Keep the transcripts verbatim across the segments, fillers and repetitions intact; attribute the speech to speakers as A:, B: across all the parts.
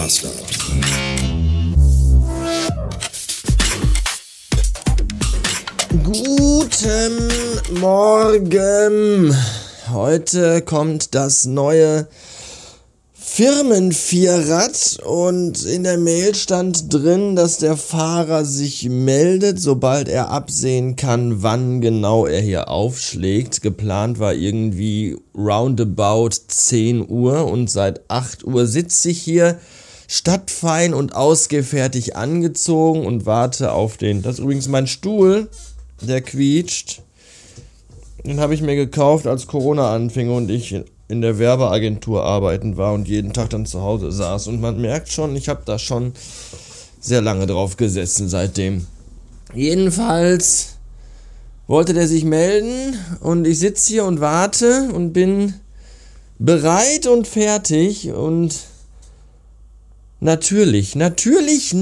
A: Bastard.
B: Guten Morgen. Heute kommt das neue Firmenvierrad und in der Mail stand drin, dass der Fahrer sich meldet, sobald er absehen kann, wann genau er hier aufschlägt. Geplant war irgendwie roundabout zehn Uhr und seit acht Uhr sitze ich hier stadtfein und ausgefertigt angezogen und warte auf den, das ist übrigens mein Stuhl, der quietscht. Den habe ich mir gekauft, als Corona anfing und ich in der Werbeagentur arbeiten war und jeden Tag dann zu Hause saß. Und man merkt schon, ich habe da schon sehr lange drauf gesessen seitdem. Jedenfalls wollte der sich melden und ich sitze hier und warte und bin bereit und fertig und natürlich, natürlich,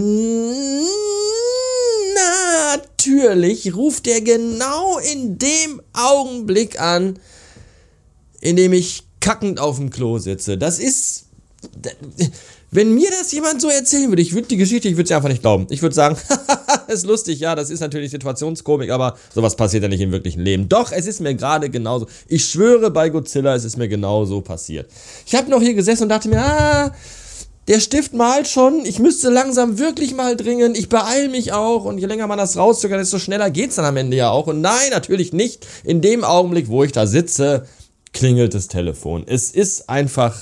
B: natürlich ruft er genau in dem Augenblick an, in dem ich kackend auf dem Klo sitze. Das ist, wenn mir das jemand so erzählen würde, ich würde die Geschichte, ich würde sie einfach nicht glauben. Ich würde sagen, ist lustig, ja, das ist natürlich Situationskomik, aber sowas passiert ja nicht im wirklichen Leben. Doch, es ist mir gerade genauso. Ich schwöre bei Godzilla, es ist mir genauso passiert. Ich habe noch hier gesessen und dachte mir, ah, der Stift malt schon, ich müsste langsam wirklich mal dringen, ich beeile mich auch und je länger man das rauszögert, desto schneller geht's dann am Ende ja auch. Und nein, natürlich nicht. In dem Augenblick, wo ich da sitze, klingelt das Telefon. Es ist einfach...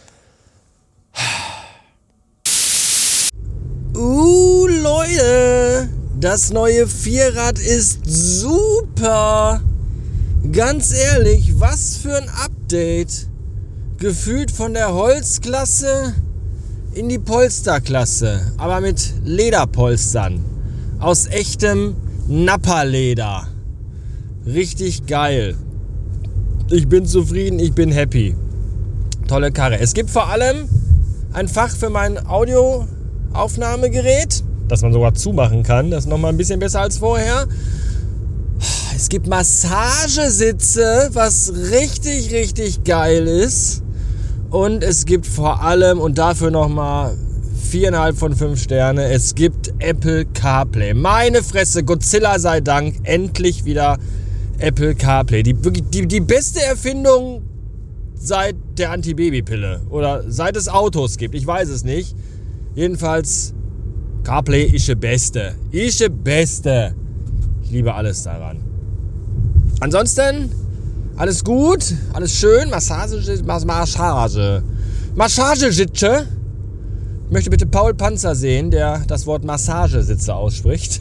B: Uh, Leute, das neue Vierrad ist super. Ganz ehrlich, was für ein Update. Gefühlt von der Holzklasse in die Polsterklasse, aber mit Lederpolstern. Aus echtem Nappa-Leder. Richtig geil. Ich bin zufrieden, ich bin happy. Tolle Karre. Es gibt vor allem ein Fach für mein Audioaufnahmegerät, das man sogar zumachen kann. Das ist nochmal ein bisschen besser als vorher. Es gibt Massagesitze, was richtig, richtig geil ist. Und es gibt vor allem, und dafür nochmal viereinhalb von fünf Sterne, es gibt Apple CarPlay. Meine Fresse, Godzilla sei Dank, endlich wieder Apple CarPlay. Die, wirklich, die, die beste Erfindung seit der Antibabypille. Oder seit es Autos gibt. Ich weiß es nicht. Jedenfalls, CarPlay ist das Beste. Ist das Beste. Ich liebe alles daran. Ansonsten, alles gut. Alles schön. Massage. Massage. Massagesitze. Ich möchte bitte Paul Panzer sehen, der das Wort Massagesitze ausspricht.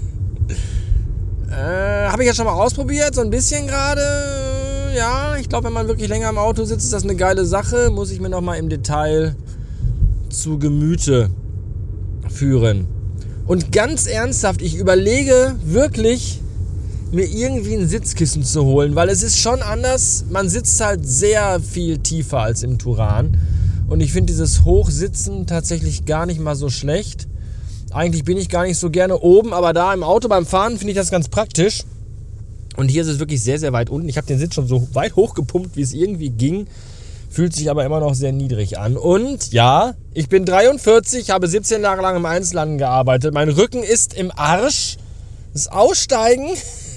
B: Äh, habe ich ja schon mal ausprobiert, so ein bisschen gerade. Ja, ich glaube, wenn man wirklich länger im Auto sitzt, ist das eine geile Sache. Muss ich mir nochmal im Detail zu Gemüte führen. Und ganz ernsthaft, ich überlege wirklich, mir irgendwie ein Sitzkissen zu holen, weil es ist schon anders. Man sitzt halt sehr viel tiefer als im Turan. Und ich finde dieses Hochsitzen tatsächlich gar nicht mal so schlecht. Eigentlich bin ich gar nicht so gerne oben, aber da im Auto beim Fahren finde ich das ganz praktisch. Und hier ist es wirklich sehr, sehr weit unten. Ich habe den Sitz schon so weit hochgepumpt, wie es irgendwie ging. Fühlt sich aber immer noch sehr niedrig an. Und ja, ich bin dreiundvierzig, habe siebzehn Jahre lang im Einzelhandel gearbeitet. Mein Rücken ist im Arsch. Das Aussteigen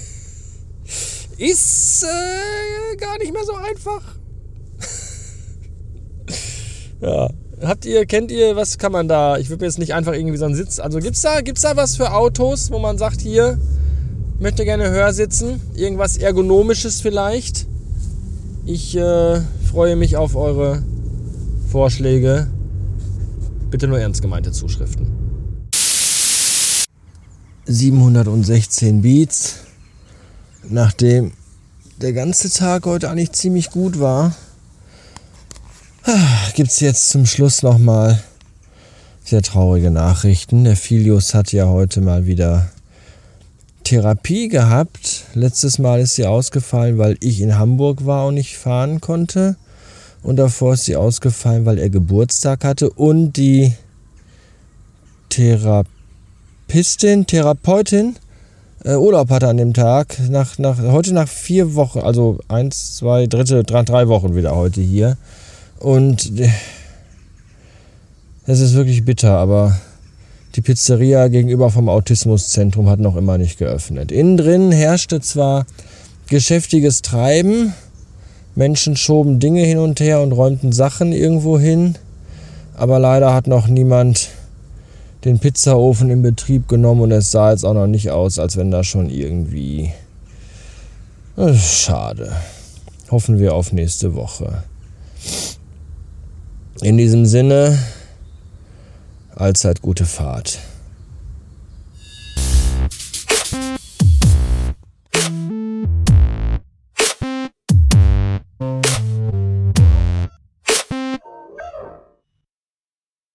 B: ist äh, gar nicht mehr so einfach. Ja. Habt ihr, kennt ihr, was kann man da, ich würde mir jetzt nicht einfach irgendwie so einen Sitz, also gibt's da, gibt's da was für Autos, wo man sagt, hier, möchte gerne höher sitzen, irgendwas Ergonomisches vielleicht? Ich äh, freue mich auf eure Vorschläge, bitte nur ernst gemeinte Zuschriften. siebenhundertsechzehn Beats, nachdem der ganze Tag heute eigentlich ziemlich gut war, gibt es jetzt zum Schluss nochmal sehr traurige Nachrichten. Der Filius hat ja heute mal wieder Therapie gehabt. Letztes Mal ist sie ausgefallen, weil ich in Hamburg war und nicht fahren konnte. Und davor ist sie ausgefallen, weil er Geburtstag hatte. Und die Therapeutin, Therapeutin äh, Urlaub hatte an dem Tag. Nach, nach, heute nach vier Wochen, also eins, zwei, dritte, drei, drei Wochen wieder heute hier. Und Es ist wirklich bitter, aber die Pizzeria gegenüber vom Autismuszentrum hat noch immer nicht geöffnet. Innen drin herrschte zwar geschäftiges Treiben, Menschen schoben Dinge hin und her und räumten Sachen irgendwo hin, aber leider hat noch niemand den Pizzaofen in Betrieb genommen und es sah jetzt auch noch nicht aus, als wenn da schon irgendwie... Schade. Hoffen wir auf nächste Woche. In diesem Sinne, allzeit gute Fahrt.